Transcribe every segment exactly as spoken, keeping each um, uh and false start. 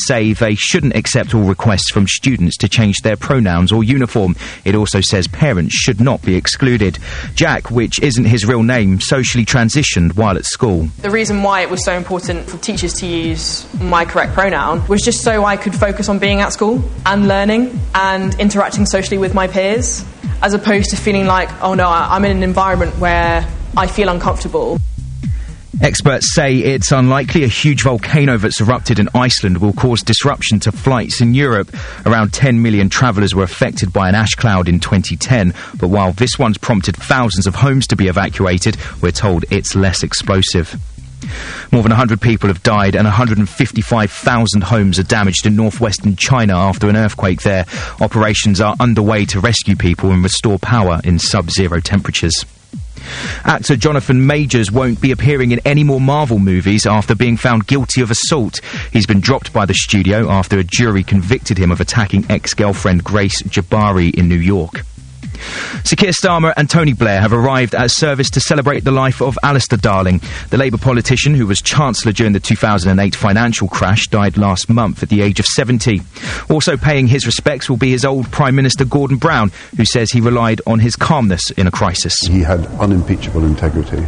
say they shouldn't accept all requests from students to change their pronouns or uniform. It also says parents should not be excluded. Jack, which isn't his real name, socially transitioned while at school. The reason why it was so important for teachers to use my correct pronoun was just so I could focus on being at school and learning and interacting socially with my peers, as opposed to feeling like, oh no, I'm in an environment where I feel uncomfortable. Experts say it's unlikely a huge volcano that's erupted in Iceland will cause disruption to flights in Europe. Around ten million travellers were affected by an ash cloud in twenty ten, but while this one's prompted thousands of homes to be evacuated, we're told it's less explosive. More than one hundred people have died and one hundred fifty-five thousand homes are damaged in northwestern China after an earthquake there. Operations are underway to rescue people and restore power in sub-zero temperatures. Actor Jonathan Majors won't be appearing in any more Marvel movies after being found guilty of assault. He's been dropped by the studio after a jury convicted him of attacking ex-girlfriend Grace Jabari in New York. Sir Keir Starmer and Tony Blair have arrived at a service to celebrate the life of Alistair Darling. The Labour politician, who was Chancellor during the two thousand eight financial crash, died last month at the age of seventy. Also paying his respects will be his old Prime Minister Gordon Brown, who says he relied on his calmness in a crisis. He had unimpeachable integrity.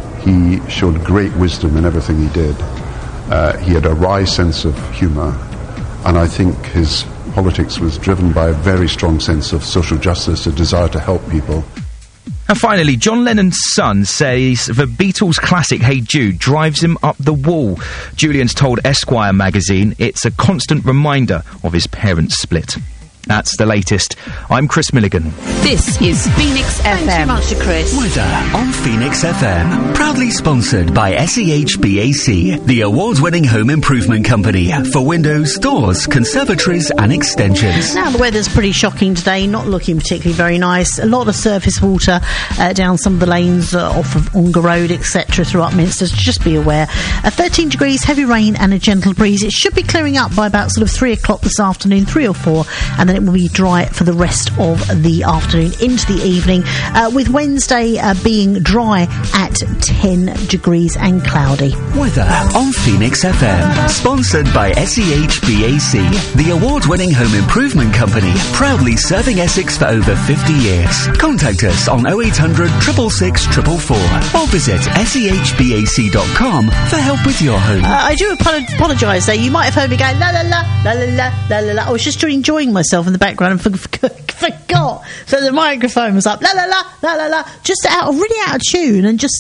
He showed great wisdom in everything he did. Uh, he had a wry sense of humour, and I think his politics was driven by a very strong sense of social justice, a desire to help people. And finally, John Lennon's son says the Beatles' classic Hey Jude drives him up the wall. Julian's told Esquire magazine it's a constant reminder of his parents' split. That's the latest. I'm Chris Milligan. This is Phoenix F M. Thanks so much to Chris. Weather on Phoenix F M. Proudly sponsored by S E H B A C, the award-winning home improvement company for windows, doors, conservatories and extensions. Now, the weather's pretty shocking today, not looking particularly very nice. A lot of surface water uh, down some of the lanes uh, off of Ongar Road, et cetera, through Upminster. Just be aware. Uh, thirteen degrees, heavy rain and a gentle breeze. It should be clearing up by about sort of three o'clock this afternoon, three or four, and then it will be dry for the rest of the afternoon into the evening, uh, with Wednesday uh, being dry at ten degrees and cloudy. Weather on Phoenix F M, sponsored by S E H B A C, the award-winning home improvement company, proudly serving Essex for over fifty years. Contact us on oh eight hundred, six six six, four four four or visit S E H B A C dot com for help with your home. Uh, I do ap- apologise though. You might have heard me going la la la la la la la la la. I was just enjoying myself in the background and for- for- forgot that the microphone was up. La la la la la la. Just out, really out of tune, and just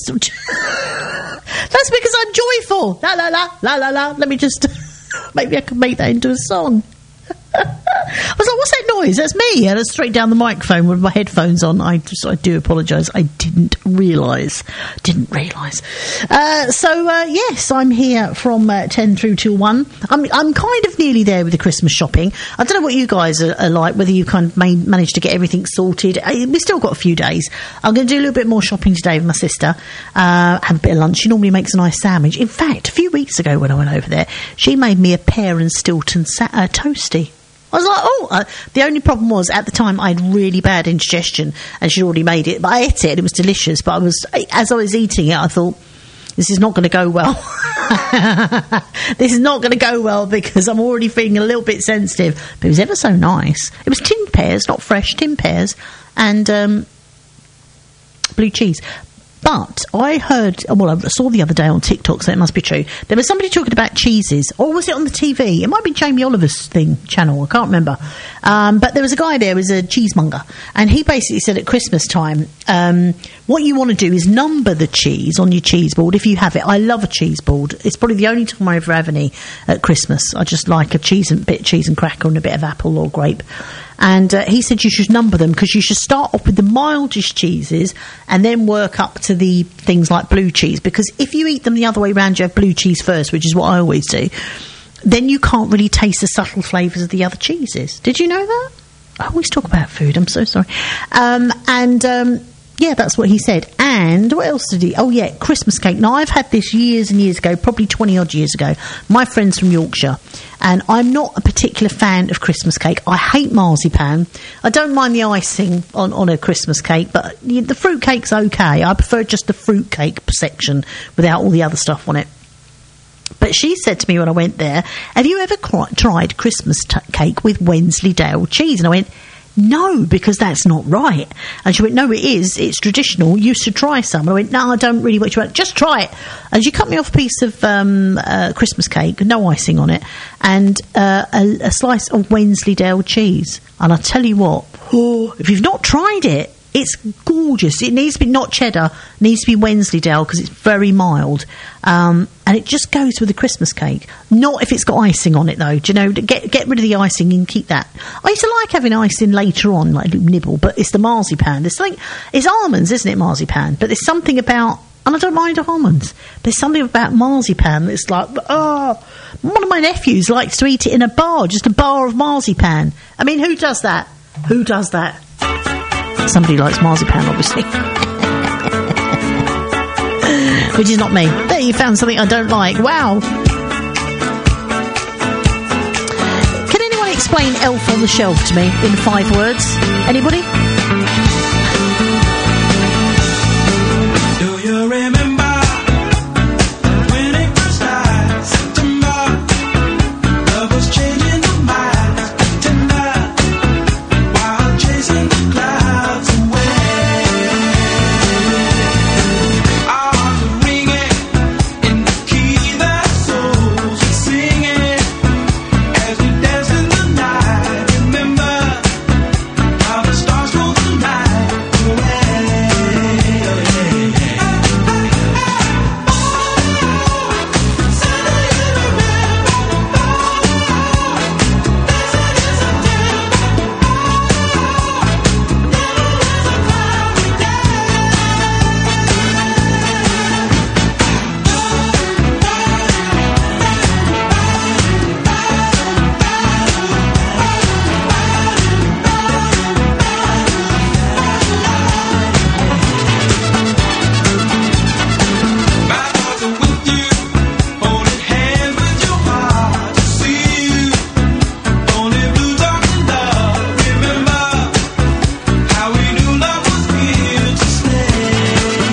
that's because I'm joyful. La la la la la la. Let me just maybe I could make that into a song. I was like, what's that noise? That's me. And it's straight down the microphone with my headphones on. I just, I do apologise. I didn't realise. Didn't realise. Uh, so, uh, yes, I'm here from uh, ten through till one. I'm, I'm kind of nearly there with the Christmas shopping. I don't know what you guys are, are like, whether you kind of may, managed to get everything sorted. I, we've still got a few days. I'm going to do a little bit more shopping today with my sister. Uh, have a bit of lunch. She normally makes a nice sandwich. In fact, a few weeks ago when I went over there, she made me a pear and Stilton sa- uh, toasty. I was like, oh, uh, the only problem was at the time I had really bad indigestion and she'd already made it, but I ate it and it was delicious. But I was, as I was eating it, I thought, this is not going to go well. This is not going to go well because I'm already feeling a little bit sensitive. But it was ever so nice. It was tinned pears, not fresh, tinned pears and um, blue cheese. But I heard, well, I saw the other day on TikTok, so it must be true. There was somebody talking about cheeses, or was it on the T V? It might be Jamie Oliver's thing, channel, I can't remember. Um, but there was a guy there, was a cheesemonger, and he basically said at Christmas time, um, what you want to do is number the cheese on your cheese board, if you have it. I love a cheese board. It's probably the only time I ever have any at Christmas. I just like a cheese and bit of cheese and cracker and a bit of apple or grape. And uh, he said you should number them because you should start off with the mildest cheeses and then work up to the things like blue cheese, because if you eat them the other way around, you have blue cheese first, which is what I always do, then you can't really taste the subtle flavours of the other cheeses. Did you know that? I always talk about food, I'm so sorry. Um, and um, yeah, that's what he said. And what else did he? Oh yeah, Christmas cake. Now I've had this years and years ago, probably twenty odd years ago. My friend's from Yorkshire, and I'm not a particular fan of Christmas cake. I hate marzipan. I don't mind the icing on, on a Christmas cake, but the fruit cake's okay. I prefer just the fruit cake section without all the other stuff on it. But she said to me when I went there, have you ever cr- tried Christmas t- cake with Wensleydale cheese? And I went, no, because that's not right. And she went, no, it is. It's traditional. You should try some. And I went, no, I don't really want you to. Just try it. And she cut me off a piece of um, uh, Christmas cake, no icing on it, and uh, a, a slice of Wensleydale cheese. And I tell you what, oh, if you've not tried it, it's gorgeous. It needs to be not cheddar, it needs to be Wensleydale because it's very mild. Um, and it just goes with the Christmas cake. Not if it's got icing on it, though. Do you know, get get rid of the icing and keep that. I used to like having icing later on, like nibble, but it's the marzipan. There's something, it's almonds, isn't it, marzipan? But there's something about, and I don't mind almonds, there's something about marzipan that's like, oh, one of my nephews likes to eat it in a bar, just a bar of marzipan. I mean, who does that? Who does that? Somebody likes marzipan, obviously. Which is not me. There, you found something I don't like. Wow. Can anyone explain Elf on the Shelf to me in five words? Anybody? Do you remember when it first started? September, love was changing the minds, tender, while chasing the clouds away. Our hearts were ringing in the key that souls were singing as we danced in the night. Remember how the stars ruled the night away. My thoughts are with you, holding hands with your heart to see you. Only blue dark love. Remember how we knew love was here to stay.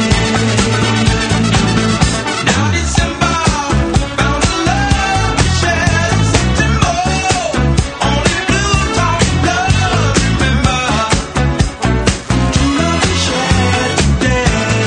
Now December found a love to share. September, only blue dark love. Remember true love we share today.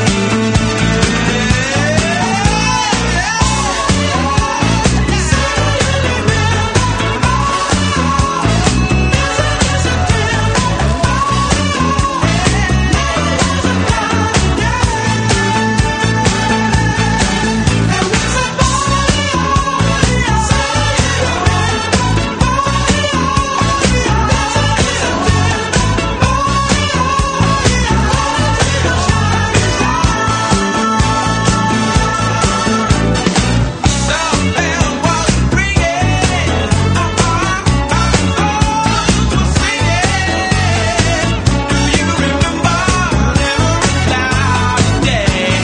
The bell was ringing, our hearts were singing. Do you remember every cloudy day?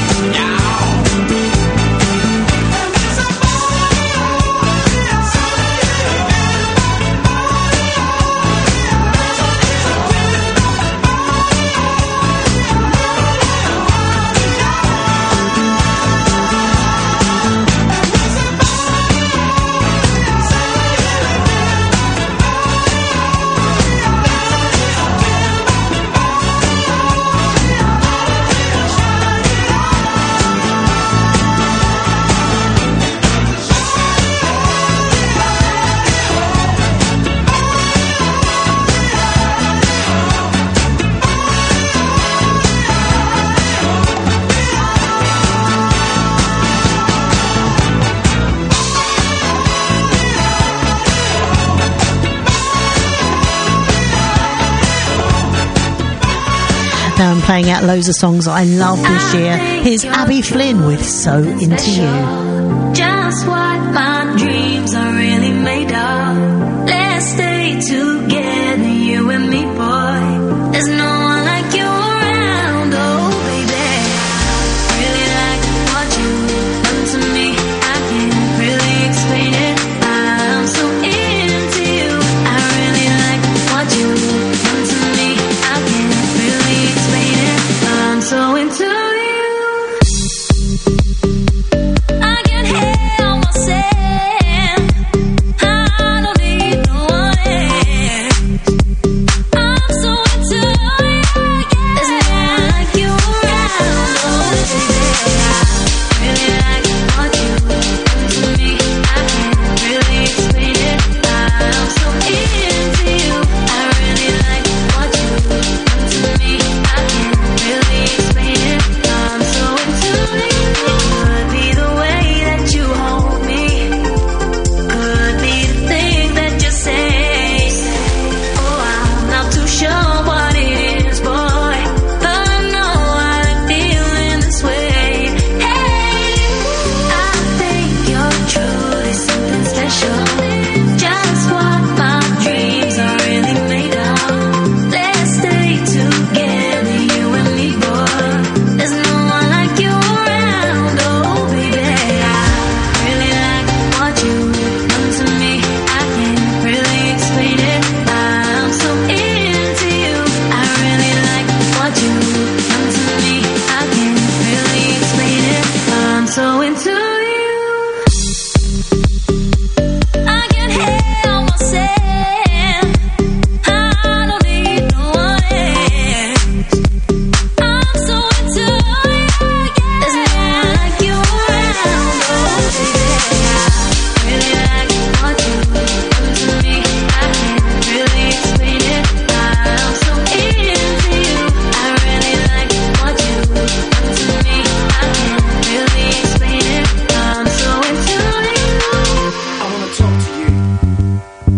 Now I'm playing out loads of songs I love this year. Here's Abby Flynn with So Into You. Just what my dreams are really made of. Let's stay together, you and me, boy. There's no one like you around, oh baby. Really like what you've done to me. I can't really explain it. I'm so into you. I really like what you've done to me. I can't really explain it. I'm so into you. I can't help myself.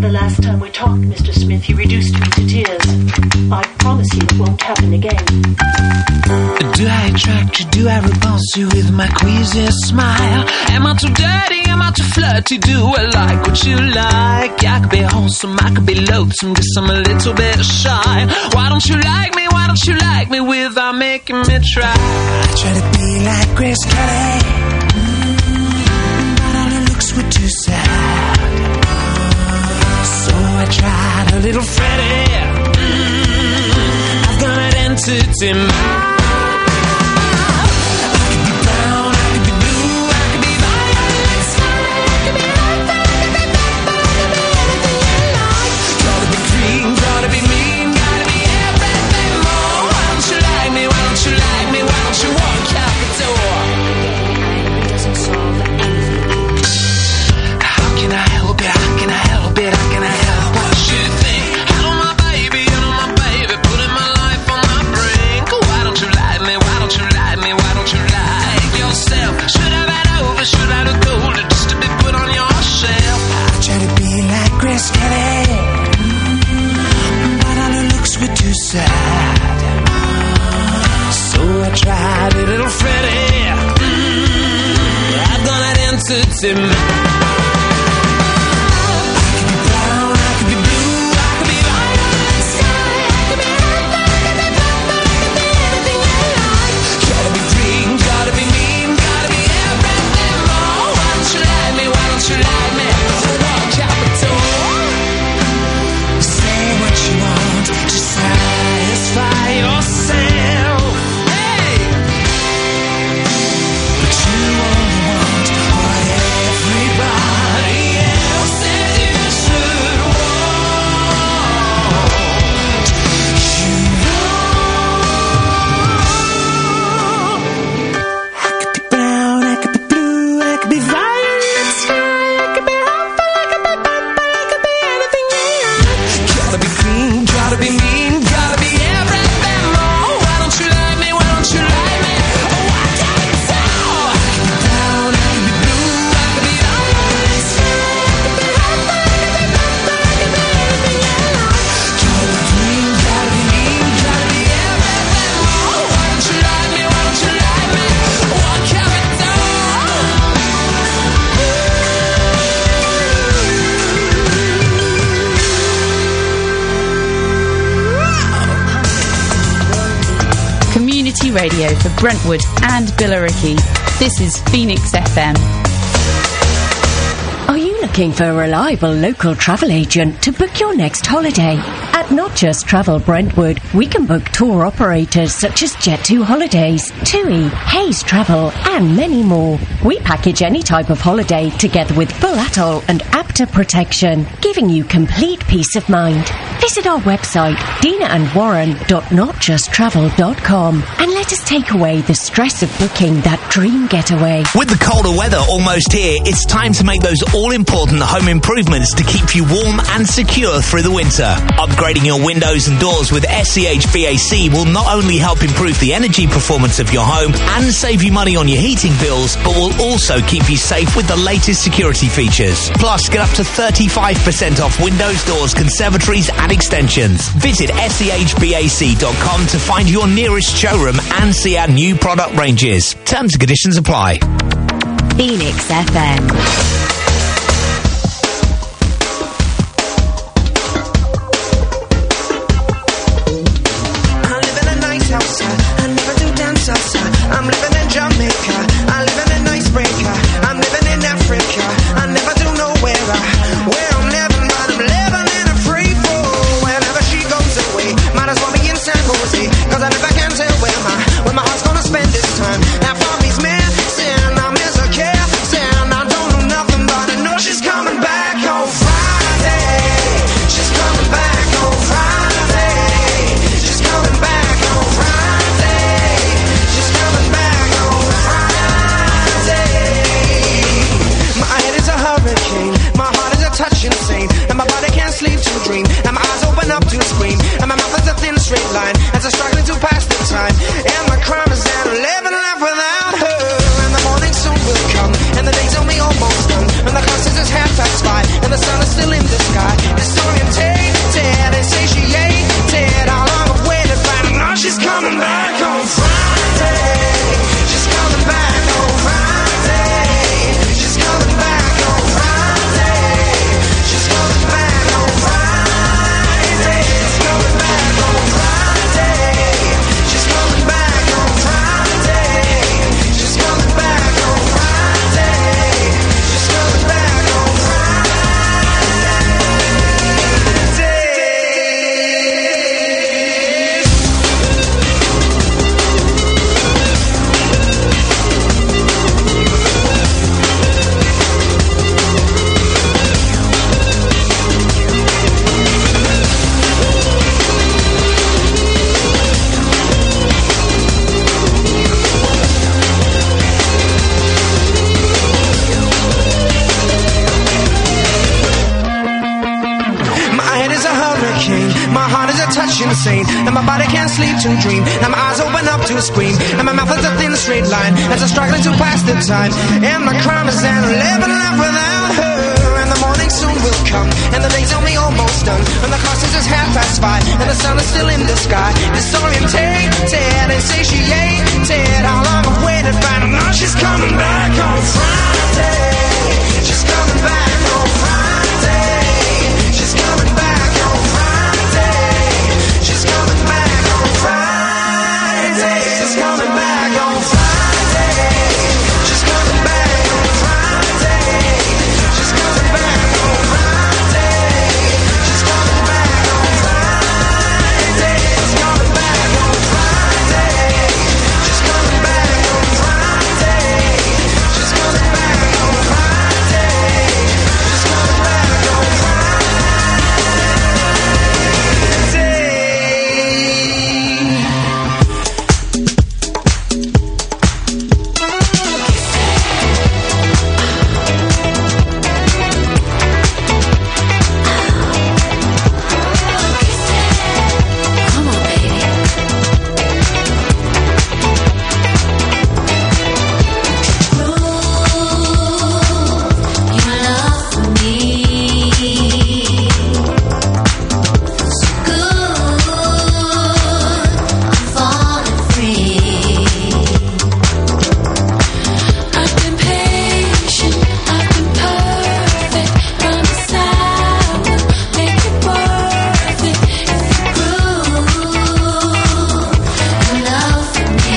The last time we talked, Mister Smith, you reduced me to tears. I promise you it won't happen again. Do I attract you? Do I repulse you with my queasy smile? Am I too dirty? Am I too flirty? Do I like what you like? I could be wholesome, I could be loathsome, guess I'm a little bit shy. Why don't you like me? Why don't you like me without making me try? I try to be like Grace Kelly, mm, but all her looks were too sad. So I tried a little Freddie. Mm, I've got an entity mind. Sad. So I tried a little Freddie. Mm, I've done an entity mind. I could be brown, I could be blue, I could be violet sky, I could be earth, I could be purple, I could be anything you like. Gotta be green, gotta be mean, gotta be everything more. Why don't you like me? Why don't you like me? So walk out the door. Say what you want, just satisfy yourself, hey. But you only want what everybody else says you should want. You know, I could be brown, I could be blue, I could be violet sky, I could be hopeful, I could be purple, I could be anything you like. Gotta be green, gotta be mean, gotta be everything more. Why don't you like me? Why don't you like me? Oh, why can't you tell? I could be brown, I could be blue, I could be violet sky, I could be hopeful, I could be purple, I could be anything you like. Gotta be green, gotta be mean, gotta be everything more. Why don't you like me? Why don't you like me? What can we do? Community radio for Brentwood and Billericay. This is Phoenix F M. Are you looking for a reliable local travel agent to book your next holiday? At Not Just Travel Brentwood, we can book tour operators such as Jet two Holidays, TUI, Hayes Travel, and many more. We package any type of holiday together with full atoll and APTA protection, giving you complete peace of mind. Visit our website, dina and warren dot not just travel dot com, and let us take away the stress of booking that dream getaway. With the colder weather almost here, it's time to make those all-important home improvements to keep you warm and secure through the winter. Upgrading your windows and doors with S E H V A C will not only help improve the energy performance of your home and save you money on your heating bills, but will also keep you safe with the latest security features. Plus, get up to thirty-five percent off windows, doors, conservatories and extensions. Visit S E H V A C dot com to find your nearest showroom and see our new product ranges. Terms and conditions apply. Phoenix F M. I'm living in Jamaica, I'm living in Icebreaker, I'm living in Africa, I never do nowhere, where I'm living, but I'm living in a free fall. Whenever she goes away, might as well be in San Jose, cause I never can tell where my, where my heart's gonna spend this time. Half of me's missing, I miss a kissing, I don't know nothing, but I know she's coming back on Friday, she's coming back on Friday, she's coming back on Friday. My heart is a touch insane, and my body can't sleep to dream, and my eyes open up to scream, and my mouth is a thin straight line as I'm struggling to pass the time. And my crime is that I'm living life without her. And the morning soon will come, and the day's only almost done, and the clock says it's half past five, and the sun is still in the sky. is a hurricane. My heart is a touch insane, and my body can't sleep to dream. And my eyes open up to scream, and my mouth is a thin straight line as I'm struggling to pass the time. And my crime is that I'm living life without her. And the morning soon will come, and the day's only almost done. And the clock says it's half past five, and the sun is still in the sky. Disorientated and satiated, how long I've waited, finding out she's coming back on Friday. She's coming back on Friday. She's coming back on Friday. She's coming back on Friday. She's coming back on Friday. She's coming back on Friday. She's coming back on Friday. She's coming back on Friday. She's coming back on Friday. She's coming back on Friday. She's coming back on Friday. She's coming back on Friday. Come on, baby. Prove your love for me. So good, I'm falling free. I've been patient, I've been perfect. Promise I will make it worth it. If you prove your love for me.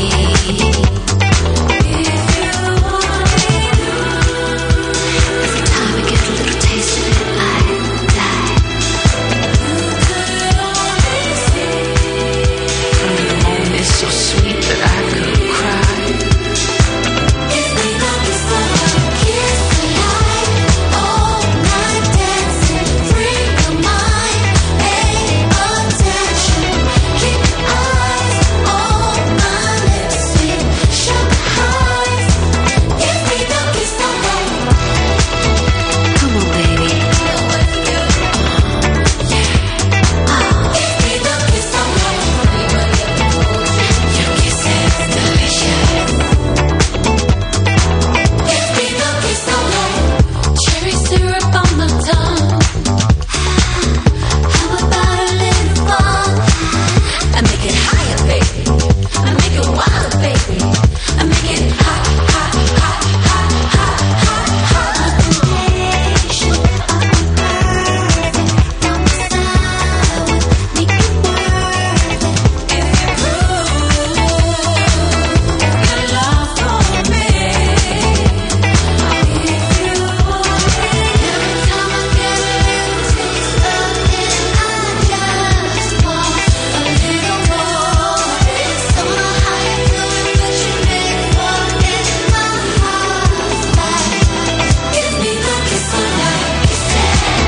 If you want me to. Every time I get a little taste of it, I die. You could only see. The moment is so sweet that I could cry. If we don't kiss the light, kiss the light, all night dancing, free your mind, pay attention, keep your eyes on my lips, sweet sugar highs. If we don't kiss the light, come on, baby. If we don't kiss the light, your kiss is delicious. If we don't kiss the light, cherry syrup on my tongue. How about a little fun? I make it higher, baby. I make it wilder, baby. I make it hot, hot, hot, hot, hot, hot, hot. I've been patient, I've been perfect. Promise I will make it worth it. If you prove your love for me. If you want it, every time I get a little taste of it, I just want a little more. Don't know how you do it, but you make one in my heart. Give me the kiss of life, kiss it.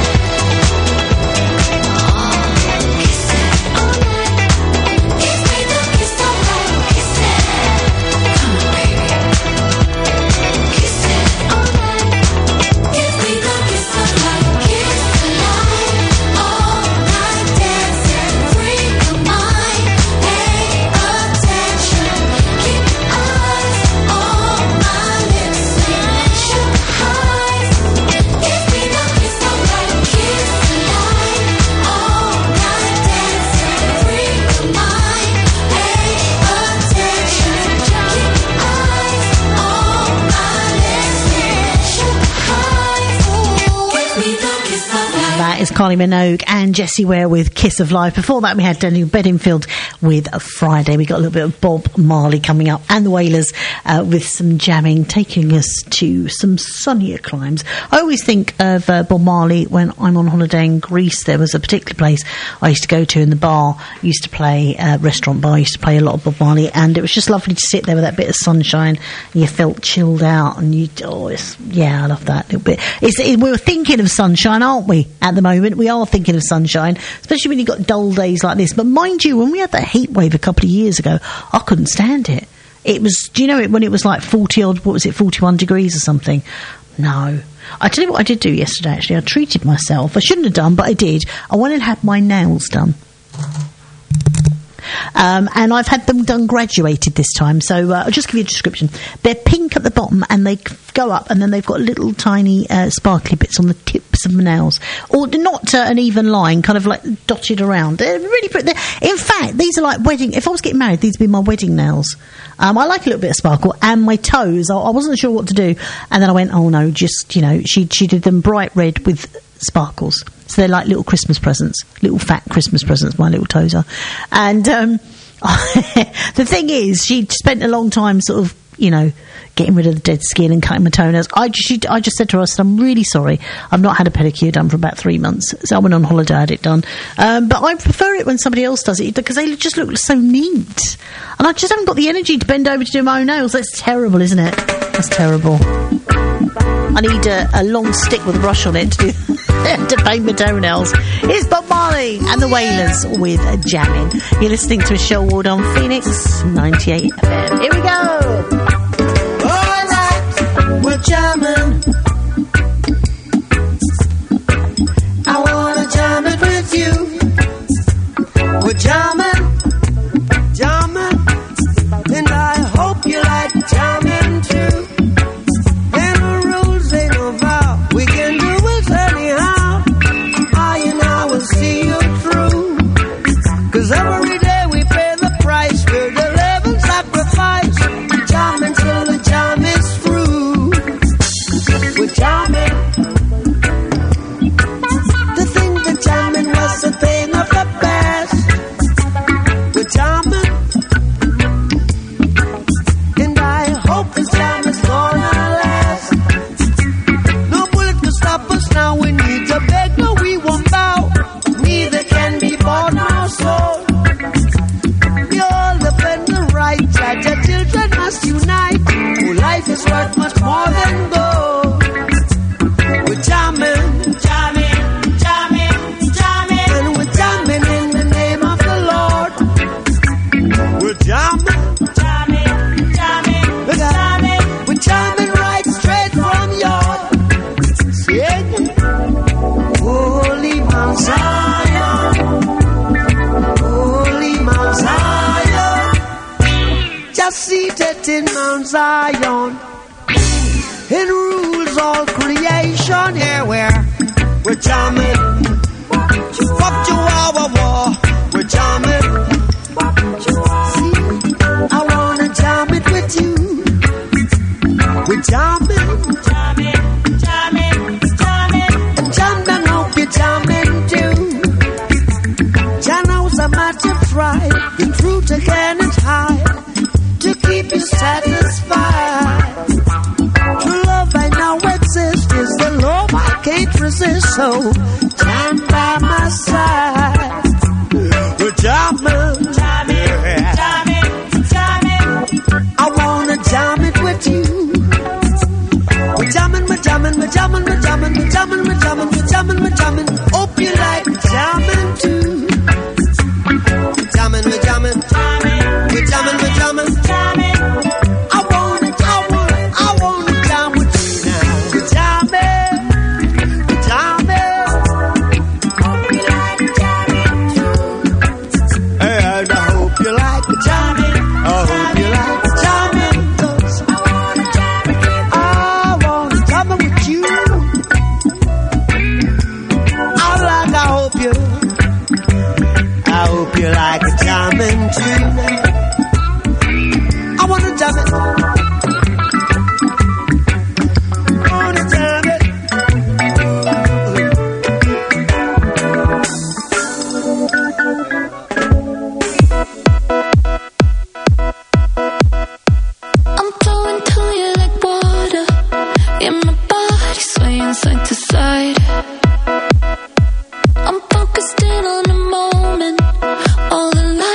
Kiss it all night. Give me the kiss of life, kiss it. Come on, baby. Kiss it all night. Give me the kiss of life, kiss the light, all night dancing, free your mind, pay attention, keep your eyes on my lips, sweet sugar highs. Give me the kiss of life, kiss the light, all night dancing, free your mind, pay attention, keep your eyes on my lips, sweet sugar highs. Give me the kiss of life. That is Kylie Minogue and Jessie Ware with Kiss of Life. Before that, we had Daniel Bedingfield with a Friday. We got a little bit of Bob Marley coming up, and the Wailers uh, with some jamming, taking us to some sunnier climes. I always think of uh, Bob Marley when I'm on holiday in Greece. There was a particular place I used to go to in the bar. Used to play uh, restaurant bar. Used to play a lot of Bob Marley, and it was just lovely to sit there with that bit of sunshine. And you felt chilled out, and you oh, it's, yeah, I love that little bit. It's, it, we're thinking of sunshine, aren't we? At the moment, we are thinking of sunshine, especially when you've got dull days like this. But mind you, when we had that heat wave a couple of years ago, I couldn't stand it. It was, do you know it when it was like forty odd, what was it, forty-one degrees or something? No. I tell you what I did do yesterday, actually. I treated myself. I shouldn't have done, but I did. I went and had my nails done. Um, and I've had them done graduated this time, so uh, I'll just give you a description. They're pink at the bottom, and they go up, and then they've got little tiny uh, sparkly bits on the tips of my nails, or not uh, an even line, kind of like dotted around. They're really pretty. They're, in fact, these are like wedding. If I was getting married, these would be my wedding nails. Um, I like a little bit of sparkle, and my toes. I, I wasn't sure what to do, and then I went, oh no, just you know, she she did them bright red with sparkles. So they're like little Christmas presents, little fat Christmas presents, my little toes are. And um, the thing is, she spent a long time sort of, you know, getting rid of the dead skin and cutting my toenails. I just, she, I just said to her, I said, I'm really sorry. I've not had a pedicure done for about three months. So I went on holiday, I had it done. Um, but I prefer it when somebody else does it because they just look so neat. And I just haven't got the energy to bend over to do my own nails. That's terrible, isn't it? That's terrible. I need a, a long stick with a brush on it to, do, to paint my toenails. It's Bob Marley and the Wailers with Jamming. You're listening to a show award on Phoenix ninety-eight F M. Here we go. All night we're jamming. I wanna jam it with you. We're jamming, jamming, and I hope you like jamming too. Every day we pay the price for the living sacrifice. Jamming till the jam is through. We're jamming. To think that jamming was a thing of the past. We're jamming. And I hope the jam is gonna last. No bullet can stop us now. We need to beg, no, we won't bow. Neither can be bought nor sold. That the children must unite. Oh, life is worth much more than gold. We're jamming, jamming, jamming, jamming, and we're jamming in the name of the Lord. We're jamming, jamming, jamming, we're jamming, we're jamming right straight from your sing. Holy Mount Zion, Holy Mount Zion. Just seated in Mount Zion, it rules all creation. Here we're we're jamming, fuck you our war. We're jamming. See, I wanna jam it with you. We're jamming, jamming, jamming, jamming, and jam and hope you're jamming too. Jano's a matter of pride, the truth again is high. To keep you satisfied. True love I know exists is the love I can't resist. So stand by my side. We're jamming, jamming, jamming, jamming. I wanna jam it with you. We're jamming, we're jamming, we're jamming, we're jamming, we're jamming, we're jamming, we're jamming, we're jamming. Hope you like jamming too. We're jamming, we're jamming, jamming, we're jamming, we're jamming. You like a jamming tune. I wanna jam it. I wanna jam it. I'm flowing to you like water. In my body swaying side to side. I'm focused in on the moment. All the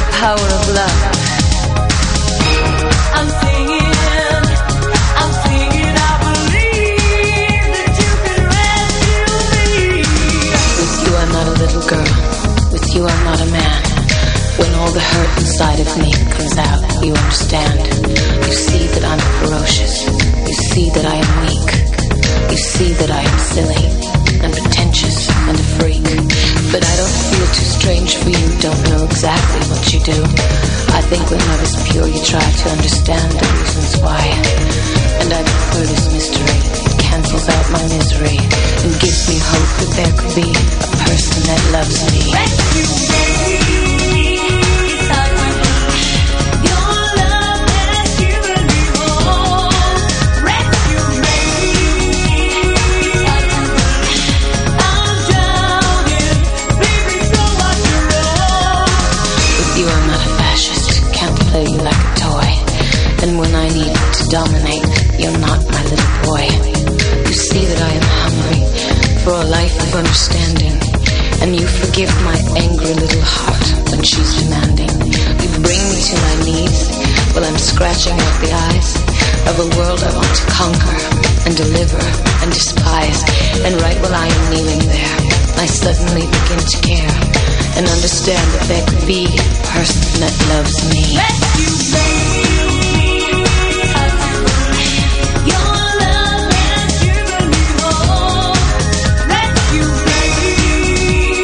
the power of love. I'm singing, I'm singing, I believe that you can rescue me. With you I'm not a little girl, with you I'm not a man. When all the hurt inside of me comes out, you understand. You see that I'm ferocious, you see that I am weak, you see that I am silly and pretentious and a freak. But I don't feel too strange for you, don't know exactly what you do. I think when love is pure you try to understand the reasons why. And I prefer this mystery, it cancels out my misery and gives me hope that there could be a person that loves me. Rescue me. Play you like a toy, and when I need to dominate, you're not my little boy. You see that I am hungry for a life of understanding, and you forgive my angry little heart when she's demanding. You bring me to my knees while I'm scratching out the eyes of a world I want to conquer and deliver and despise. And right while I am kneeling there, I suddenly begin to care and understand that there could be a person that loves me. Rescue me. Your love has given me hope. Rescue me.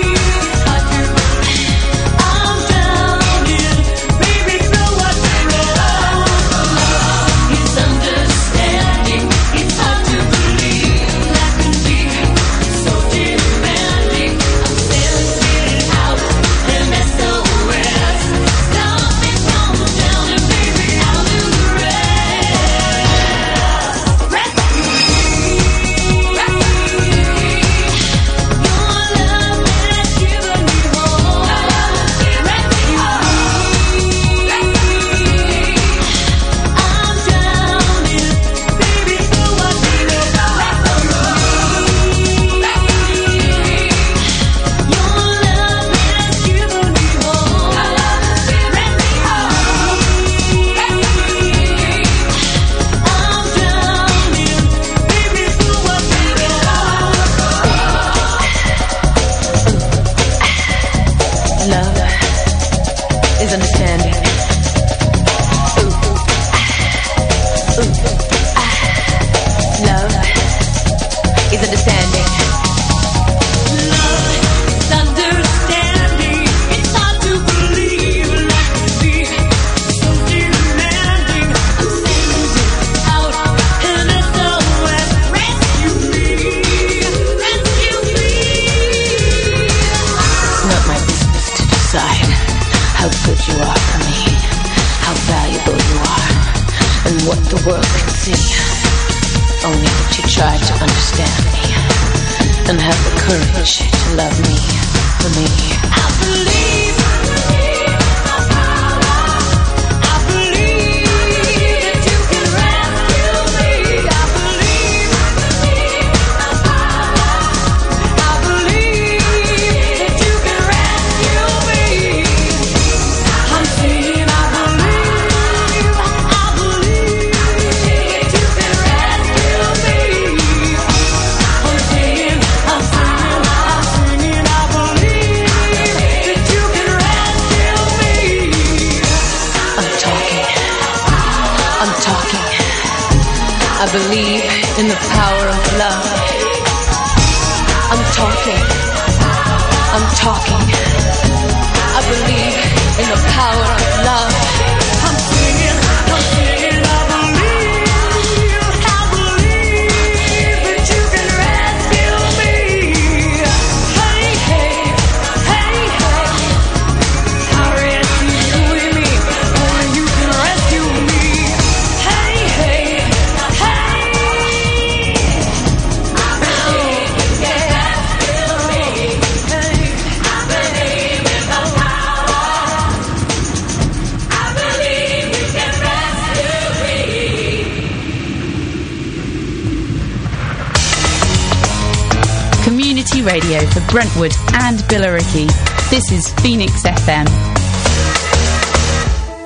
I'm drowning, baby, throw what you know. It's understanding, it's hard to believe. That can be so demanding. I'm sailing out and S O S. Something comes down and baby I'll do the rest. Rescue me, rescue me. Your love has given me hope. Rescue me, rescue me. I'm drowning, baby, throw what you know. Rescue me, rescue me. Your love has given me hope. Rescue me, rescue me. I'm drowning, baby, through what you know. Love is understanding. Love is understanding. Love is understanding. It's hard to believe life can be so demanding. I'm sending out an S O S. Rescue me, rescue me. It's not my business to decide how good you are for me, how valuable you are, and what the world can see. Only that you try to understand me and have the courage to love me for me. I believe, I believe that you can rescue me. I believe, I believe that you can rescue me. I'm saying I believe, I believe that you can rescue me. I'm saying, I'm saying, I'm singing, I believe that you can rescue me. I'm talking, I'm talking. I believe in the power of love. I'm talking, I'm talking. I believe in the power of love. I'm singing, I'm singing, I believe, I believe that you can rescue me. Hey, hey, hey, hey. I rescue you with me, only you can rescue me. Hey, hey, hey. I believe you can rescue me. Hey, I believe in the power. I believe you can rescue me. Community radio for Brentwood and Billericay. This is Phoenix F M.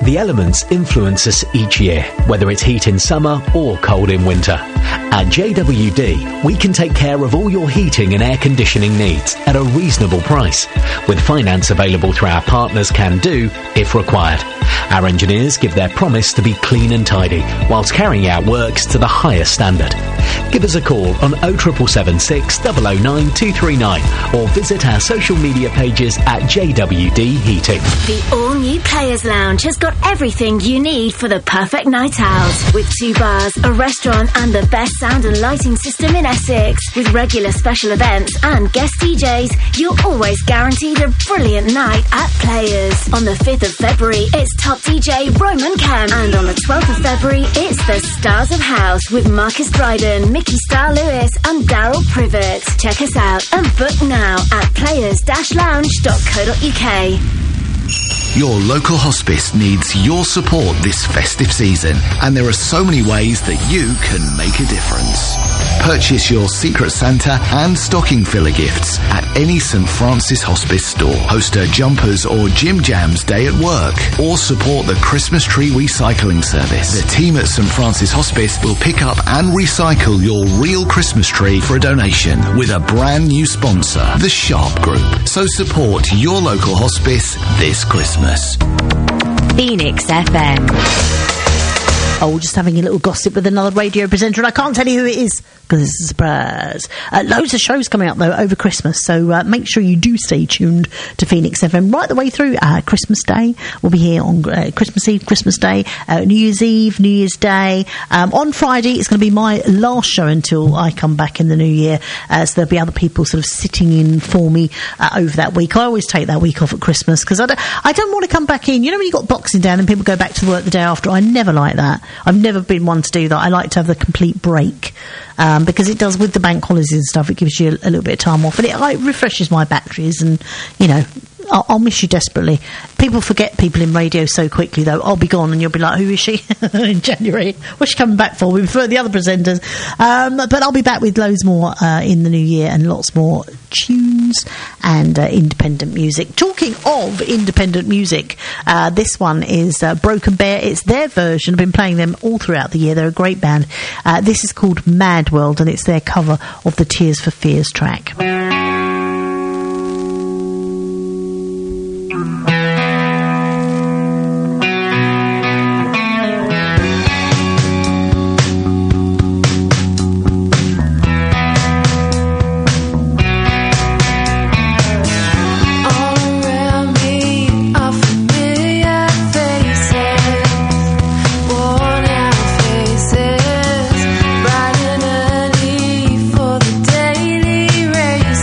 The elements influence us each year, whether it's heat in summer or cold in winter. At J W D, we can take care of all your heating and air conditioning needs at a reasonable price, with finance available through our partners Can Do if required. Our engineers give their promise to be clean and tidy, whilst carrying out works to the highest standard. Give us a call on oh seven seven six, oh oh nine, two three nine or visit our social media pages at J W D Heating. The all-new Players Lounge has got everything you need for the perfect night out. With two bars, a restaurant and the best sound and lighting system in Essex. With regular special events and guest D Js, you're always guaranteed a brilliant night at Players. On the fifth of February, it's top D J Roman Kemp. And on the twelfth of February, it's the Stars of House with Marcus Dryden, Mickey Star Lewis and Daryl Privet. Check us out and book now at players dash lounge dot co dot uk. Your local hospice needs your support this festive season, and there are so many ways that you can make a difference. Purchase your Secret Santa and stocking filler gifts at any St Francis Hospice store. Host a Jumpers or Jim Jams day at work, or support the Christmas tree recycling service. The team at St Francis Hospice will pick up and recycle your real Christmas tree for a donation with a brand new sponsor, the Sharp Group. So support your local hospice this Christmas. Phoenix F M. Oh, just having a little gossip with another radio presenter, and I can't tell you who it is because it's a surprise. Uh, loads of shows coming up, though, over Christmas, so uh, make sure you do stay tuned to Phoenix F M right the way through. Uh, Christmas Day, we'll be here on uh, Christmas Eve, Christmas Day, uh, New Year's Eve, New Year's Day. Um, on Friday, it's going to be my last show until I come back in the new year, uh, so there'll be other people sort of sitting in for me uh, over that week. I always take that week off at Christmas because I don't, I don't want to come back in. You know when you've got Boxing Day and people go back to work the day after? I never like that. I've never been one to do that. I like to have the complete break um, because it does, with the bank holidays and stuff, it gives you a, a little bit of time off and it, it refreshes my batteries, and you know, I'll, I'll miss you desperately. People forget people in radio so quickly, though. I'll be gone and you'll be like, who is she? In January. What's she coming back for? We prefer the other presenters. Um, but I'll be back with loads more uh, in the new year and lots more tunes and uh, independent music. Talking of independent music, uh, this one is uh, Broken Bear. It's their version. I've been playing them all throughout the year. They're a great band. Uh, this is called Mad World, and it's their cover of the Tears for Fears track. Bright and early for the daily race.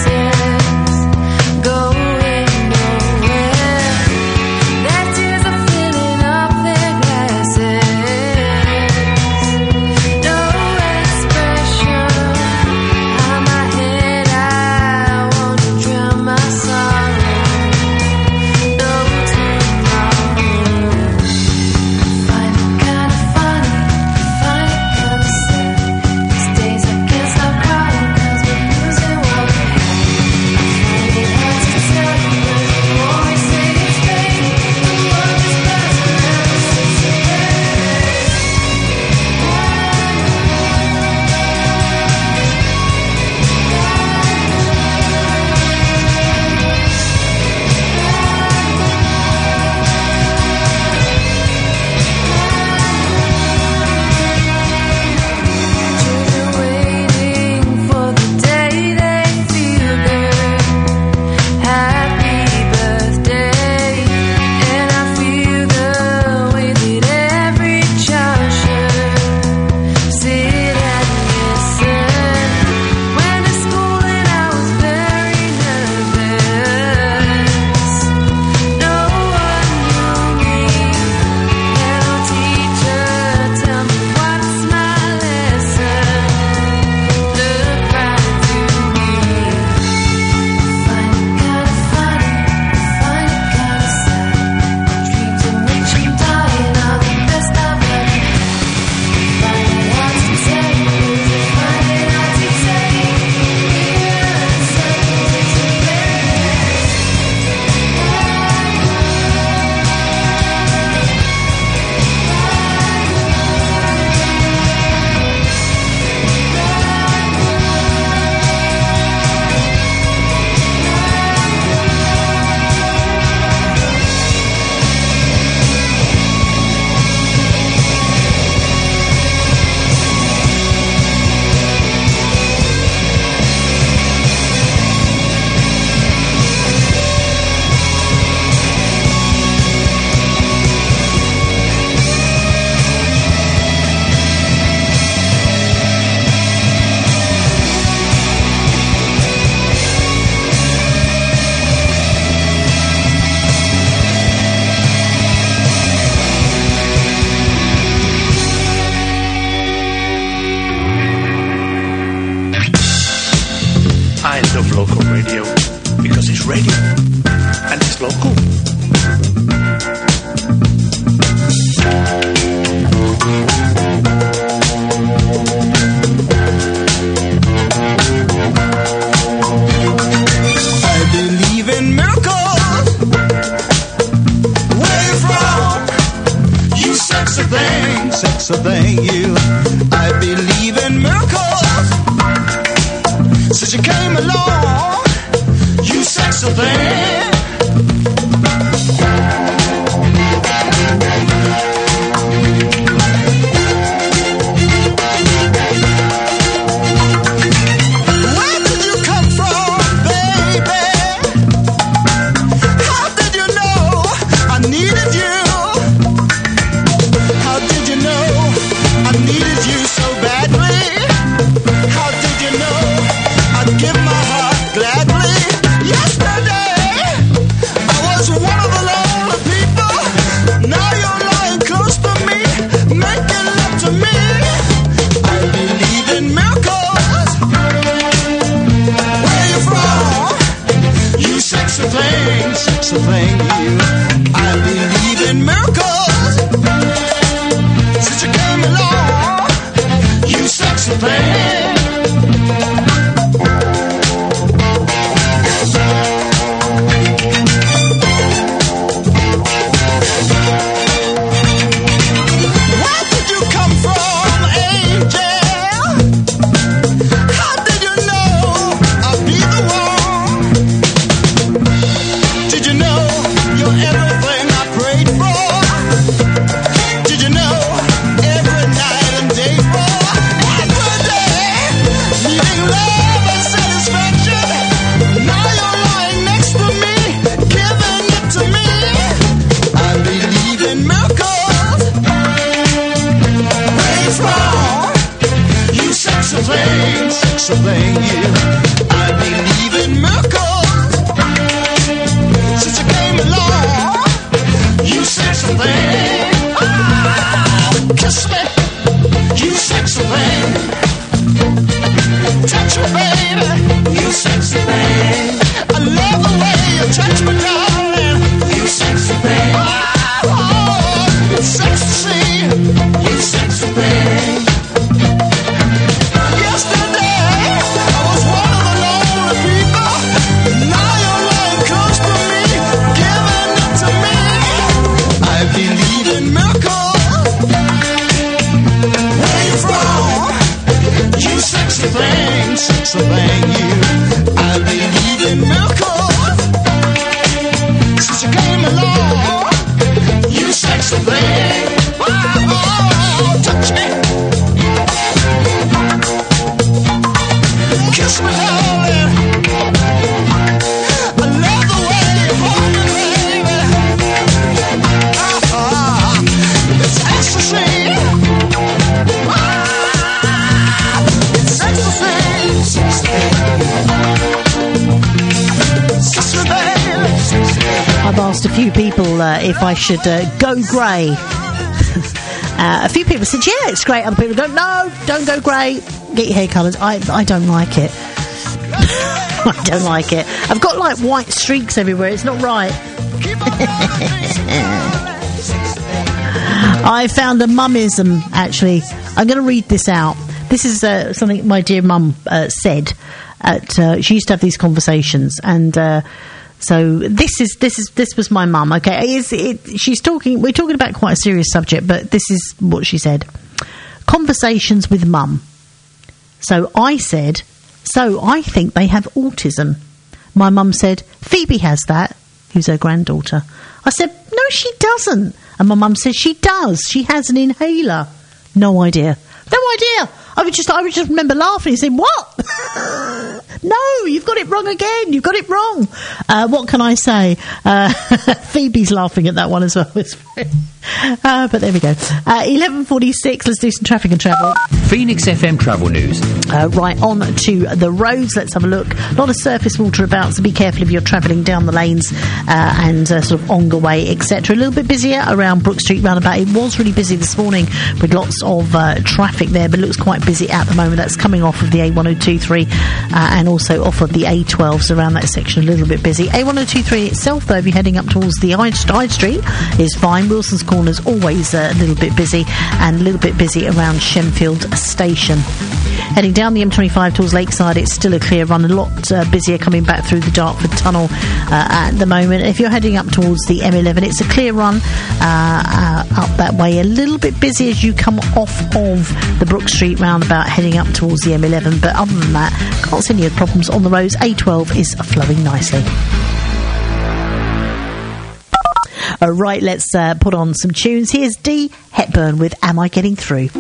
radio. And it's local. I believe in miracles. Where you from? You sexy thing, sexy thing, you. I believe in miracles. Since you came along, you sexy thing. Where did you come from, baby? How did you know I needed you? How did you know I needed you so badly? How did you know I'd give my heart gladly? Yesterday, I was one of the lonely people. Now you're lying close to me, making love to me. I believe in miracles. Where you from? You sexy thing, sexy thing, you. I believe in miracles. Since you came along, you sexy thing. Where did you come from, angel? How did you know I'd be the one? Did you know you're everything I prayed for? Did you know every night and day for? Every day, needing love and satisfaction. Now you're lying next to me, giving it to me. I believe in miracles. Where you from? You sexy thing, sexy thing, you. I believe in miracles. Since you came along, you sexy thing. Ah, kiss me, you sexy thing. Touch me, baby, you sexy thing. I love the way you touch me, darling. You sexy thing. Oh, oh, it's sexy, you sexy thing. Yesterday, I was one of the lonely people. Now you're lying close to me, giving it to me. I believe in miracles. Where you from? You sexy thing, sexy thing, you. I believe in miracles. Since you came along, you sexy thing. Oh, oh, touch me. Kiss me, darling. I love the way you hold me, baby. Ah, ah, it's ecstasy. Ah, it's ecstasy. Sexy, baby. I've asked a few people uh, if I should uh, go grey. uh, a few people said, yeah, it's great. Other people go, no, don't go grey. Get your hair coloured. I, I don't like it. I don't like it. I've got like white streaks everywhere. It's not right. I found a mummism, actually. I'm going to read this out. This is uh, something my dear mum uh, said. At, uh, she used to have these conversations, and uh, so this is this is this was my mum. Okay, it is, it, she's talking. We're talking about quite a serious subject, but this is what she said. Conversations with mum. So I said, so I think they have autism. My mum said, Phoebe has that. Who's her granddaughter? I said, no, she doesn't. And my mum said, she does. She has an inhaler. No idea. No idea. I would just, I would just remember laughing and saying, what? No, you've got it wrong again. You've got it wrong. Uh, what can I say? Uh, Phoebe's laughing at that one as well. uh, but there we go. Uh, eleven forty-six, let's do some traffic and travel. Phoenix F M travel news. Uh, right, on to the roads. Let's have a look. A lot of surface water about, so be careful if you're travelling down the lanes uh, and uh, sort of on the way, et cetera. A little bit busier around Brook Street roundabout. It was really busy this morning with lots of uh, traffic there, but it looks quite busy at the moment. That's coming off of the A one oh two three uh, and also off of the A twelves around that section, a little bit busy. A one oh two three itself, though, if you're heading up towards the Hyde Hyde Street, is fine. Wilson's Corner's always uh, a little bit busy, and a little bit busy around Shenfield Station. Heading down the M twenty-five towards Lakeside, it's still a clear run, a lot uh, busier coming back through the Dartford Tunnel uh, at the moment. If you're heading up towards the M eleven, it's a clear run uh, uh, up that way, a little bit busy as you come off of the Brook Street roundabout heading up towards the M eleven, but other than that, can't see any problems on the roads. A twelve is flowing nicely. All right, let's uh, put on some tunes. Here's Dee Hepburn with Am I Getting Through?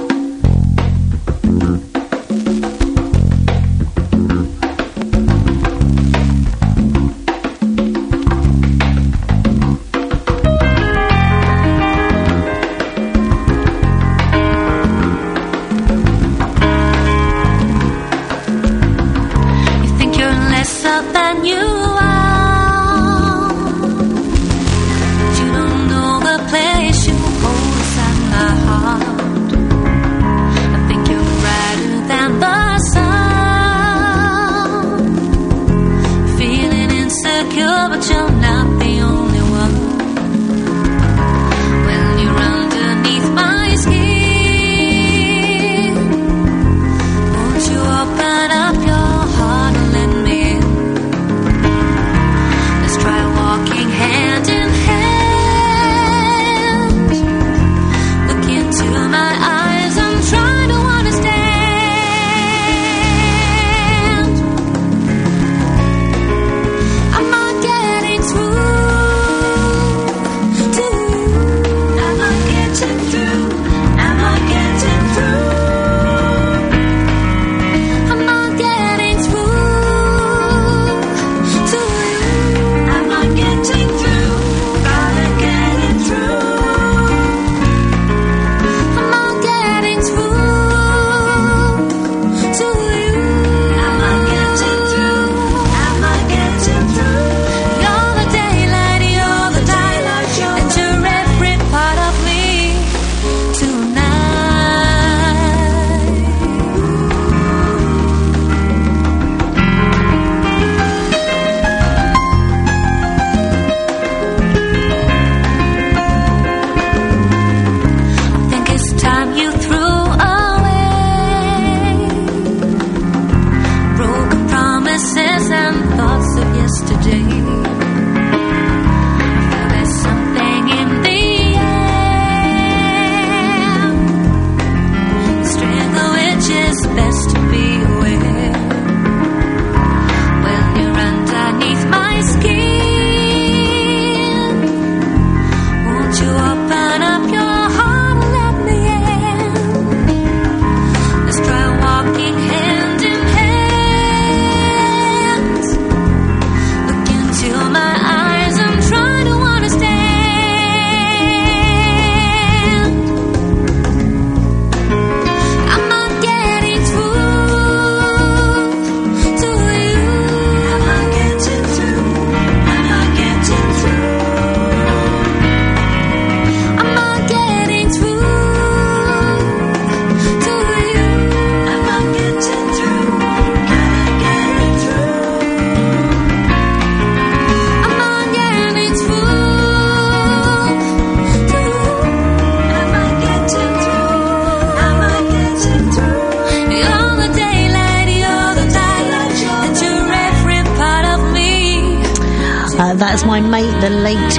That's my mate, the late,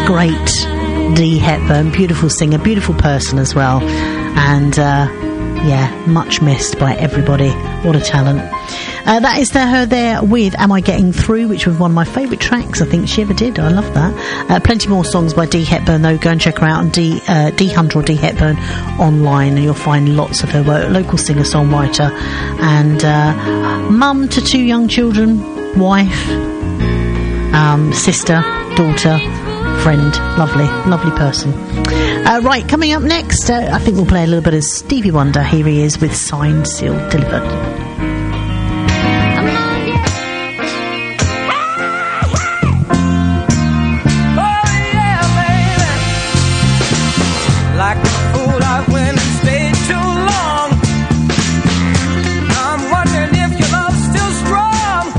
great Dee Hepburn. Beautiful singer, beautiful person as well. And, uh, yeah, much missed by everybody. What a talent. Uh, that is the, her there with Am I Getting Through, which was one of my favourite tracks I think she ever did. I love that. Uh, plenty more songs by Dee Hepburn, though. Go and check her out on D, uh, Dee Hunter or Dee Hepburn online, and you'll find lots of her work. Local singer-songwriter and uh, mum to two young children, wife, um, sister, daughter, friend. Lovely, lovely person. Uh, right, coming up next, uh, I think we'll play a little bit of Stevie Wonder. Here he is with Signed, Sealed, Delivered. Strong. I'm wondering if your love's still strong.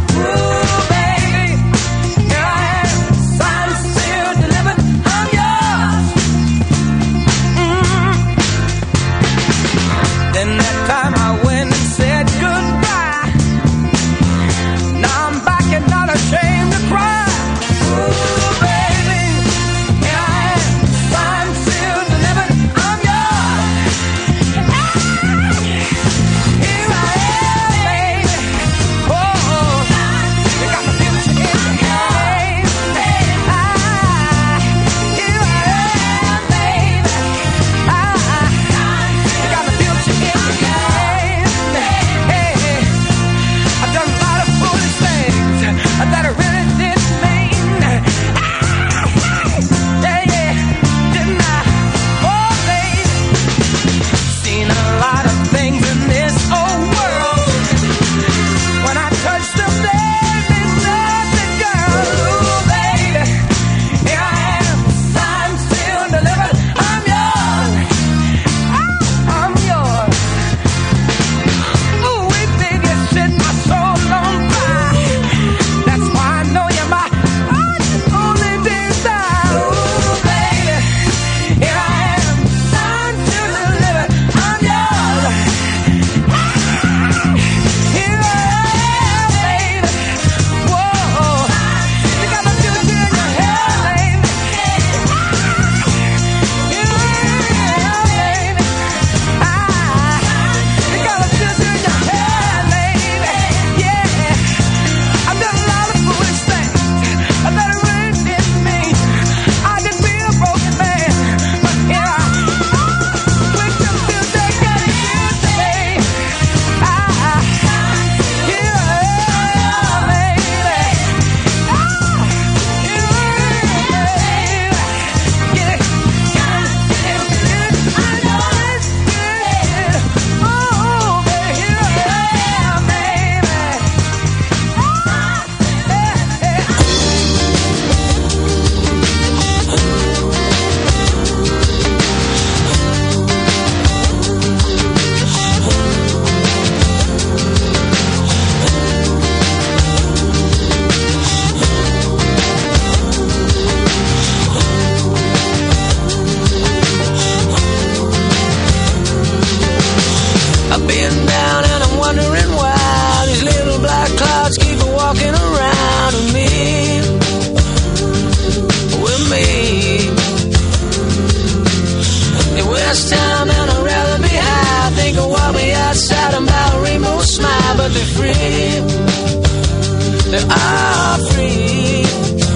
but they're free. They are free.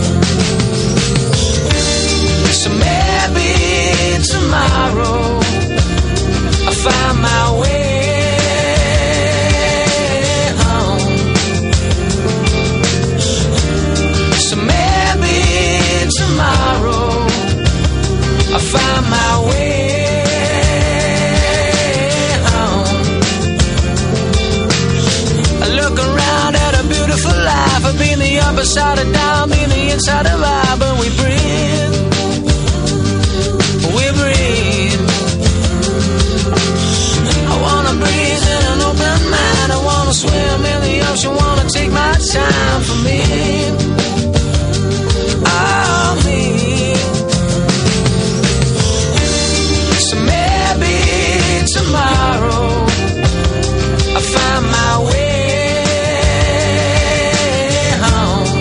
So maybe tomorrow I'll find my way home. So maybe tomorrow I'll find my way home. I look around at a beautiful life. I've been the upside of down, been the inside of I, but we breathe. We breathe. I wanna breathe in an open mind. I wanna swim in the ocean. Wanna take my time for me. Oh, me. So maybe tomorrow I'll find my way home.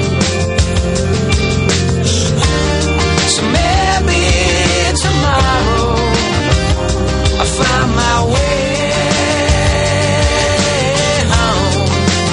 So maybe tomorrow I'll find my way home.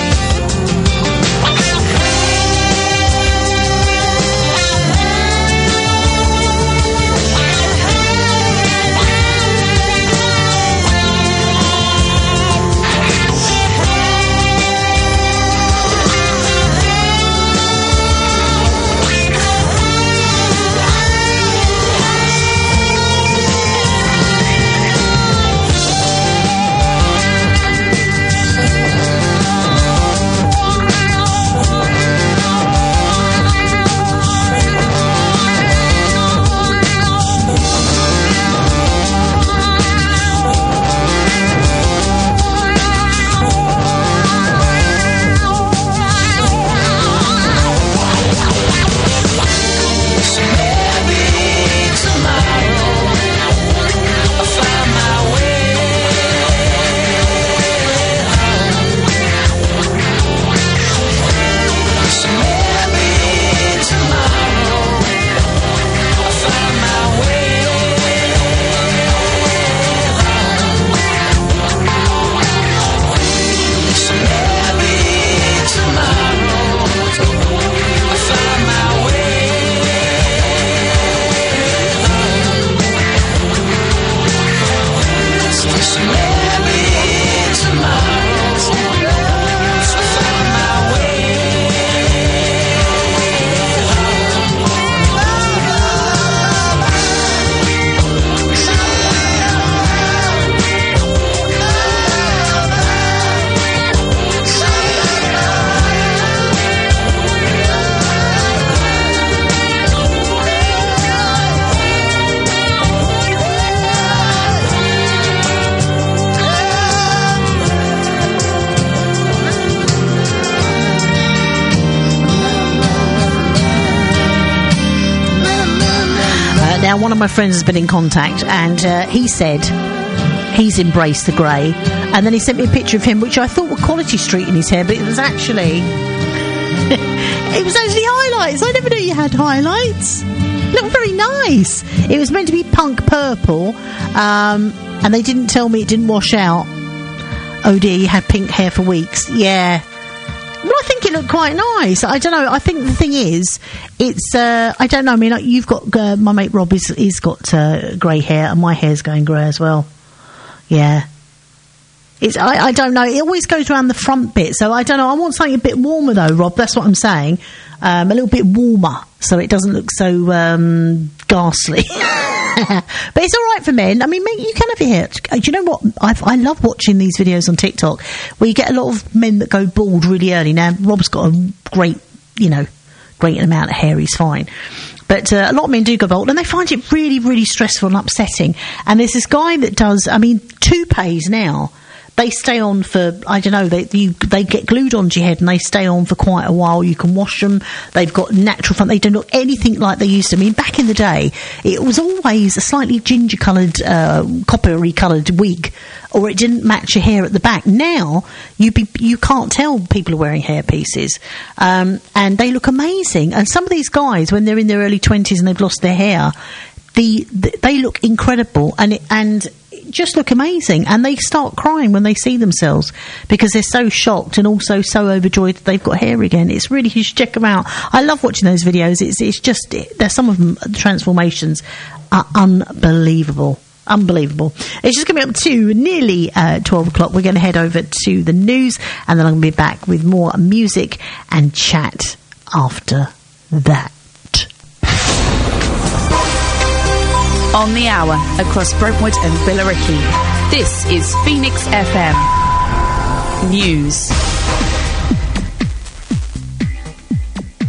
Now, one of my friends has been in contact, and uh, he said he's embraced the grey, and then he sent me a picture of him, which I thought were Quality Street in his hair, but it was actually it was actually highlights. I never knew you had highlights. Looked very nice. It was meant to be punk purple, um, and they didn't tell me it didn't wash out. Oh dear, you had pink hair for weeks. Yeah. Well, I think it looked quite nice. I don't know. I think the thing is, it's, uh, I don't know. I mean, like, you've got, uh, my mate Rob is, is got uh, grey hair, and my hair's going grey as well. Yeah. It's, I, I don't know. It always goes around the front bit, so I don't know. I want something a bit warmer, though, Rob. That's what I'm saying. Um, a little bit warmer, so it doesn't look so um, ghastly. But it's all right for men. I mean, mate, you can have your hair. Do you know what? I've, I love watching these videos on TikTok where you get a lot of men that go bald really early. Now, Rob's got a great, you know, great amount of hair. He's fine. But uh, a lot of men do go bald, and they find it really, really stressful and upsetting. And there's this guy that does, I mean, toupees now. They stay on for, I don't know, they you, they get glued onto your head and they stay on for quite a while. You can wash them. They've got natural front. They don't look anything like they used to. I mean, back in the day, it was always a slightly ginger-coloured, uh, coppery-coloured wig, or it didn't match your hair at the back. Now, you be, you can't tell people are wearing hair pieces. Um, and they look amazing. And some of these guys, when they're in their early twenties and they've lost their hair, the, the they look incredible. And it, and... just look amazing, and they start crying when they see themselves because they're so shocked and also so overjoyed that they've got hair again. It's really, you should check them out. I love watching those videos. It's it's just, it, there's some of them, the transformations are unbelievable. Unbelievable. It's just coming up to nearly uh, twelve o'clock. We're going to head over to the news, and then I'm going to be back with more music and chat after that. On the hour across Brentwood and Billericay. This is Phoenix F M News.